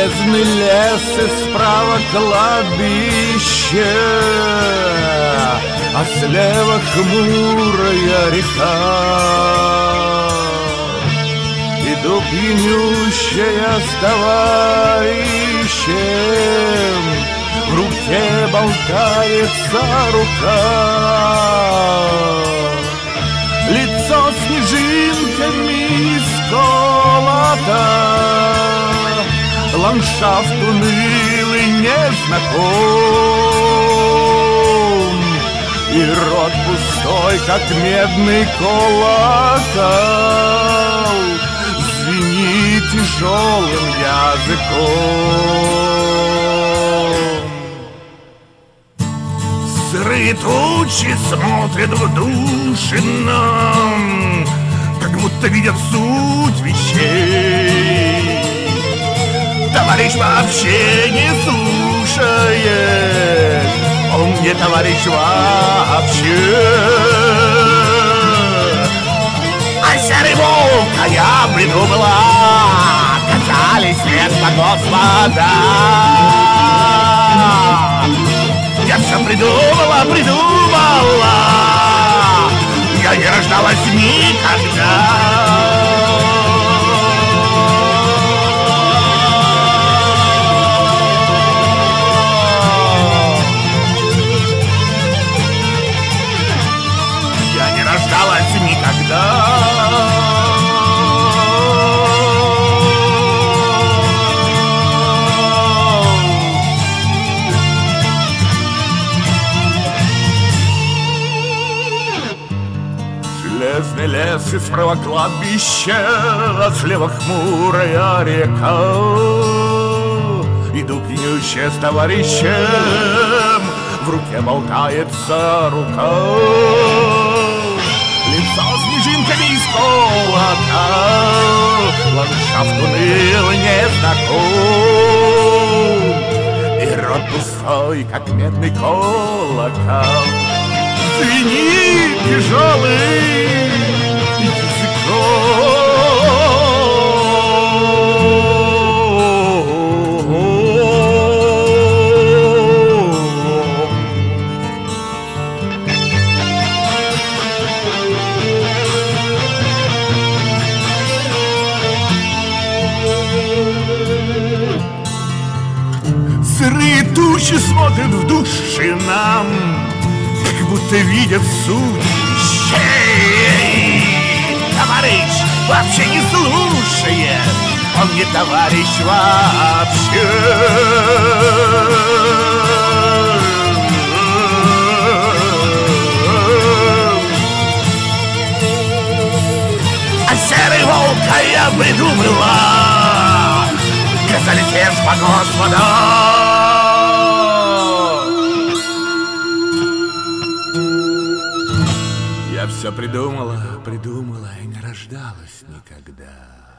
Железный лес и справа кладбище, а слева хмурая река. Иду пьянющая с товарищем, в руке болтается рука. Лицо снежинками сколото, ландшафт унылый незнаком, и рот пустой, как медный колокол, звенит тяжелым языком. Сырые тучи смотрят в души нам, как будто видят суть вещей. Товарищ вообще не слушает, он не товарищ вообще. А серый волк, а я придумала, катались вместо Господа. Я все придумала, я не рождалась никогда. Я не рождалась никогда. Железный лес и справа кладбище, а слева хмурая река. Иду пьянющая с товарищем, в руке болтается рука. Лицо снежинками из колока, ландшафт уныл незнаком, и рот пустой, как медный колокол, звенит тяжелый языком. Сырые тучи смотрят в души нам, как будто видят суть вещей. Товарищ вообще не слушает, он не товарищ вообще. А серый волк, а я придумала, казались лес по Господа. Я все придумала и не рождалась никогда.